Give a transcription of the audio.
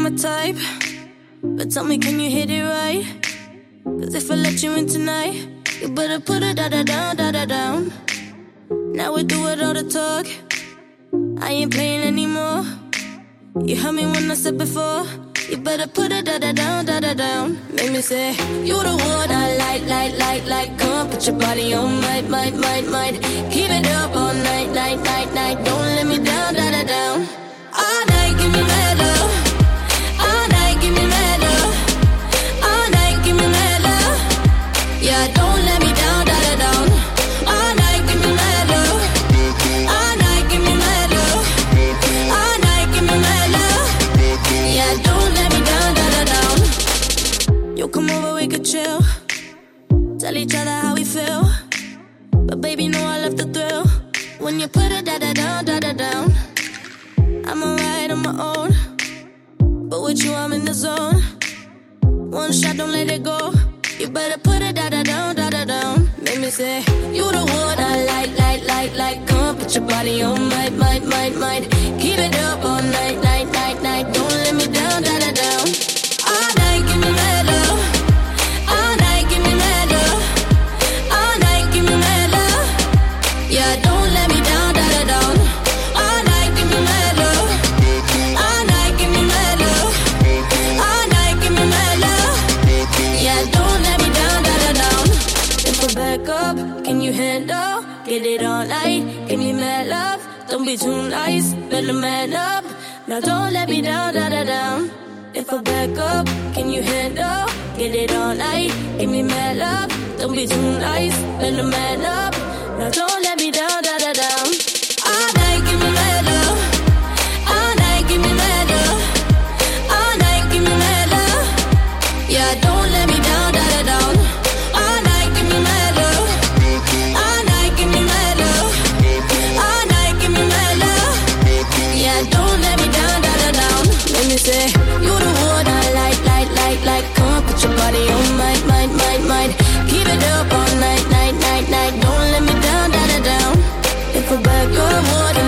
my type, but tell me, can you hit it right? Cause if I let you in tonight, you better put it down. Now we do it all the talk, I ain't playing anymore. You heard me when I said before, you better put it down. Make me say, you the one I like. Come on, put your body on, might. Keep it up all night. Don't let me down. All night, give me mad love. All night, give me mad love. All night, give me mad love. Yeah, don't let me down. All night, give me mad love. All night, give me mad love. All night, give me mad love. Yeah, don't let me down. You come over, we could chill. Tell each other how we feel. But baby, know I love the thrill. When you put it down. I'm alright on my own, but with you I'm in the zone. One shot, don't let it go. You better put it down. Make me say, you the one I like. Come on, put your body on, might. Keep it up all night. Don't let me down. All night, give me mad love. All night, give me mad love. All night, give me mad love. Yeah, don't let me down. All night, give me mad love. All night, give me mad love. All night, give me mad love. Yeah, don't let me down. If I back up, can you handle? Get it all night, give me mad love. Don't be too nice, better man up. Now don't let me down. If I back up, can you handle? Get it all night, give me mad love. Don't be too nice, better man up. Now don't let me down. All night, give me mad love. All night, give me mad love. All night, give me mad love. Yeah, don't let me down. All night, give me mad love. All night, give me mad love. All night, give me mad love. Yeah, don't let me down. Let me say, you the one I like. Come on, put your body on, might. Keep it up all night. Don't let me down. If I back up, what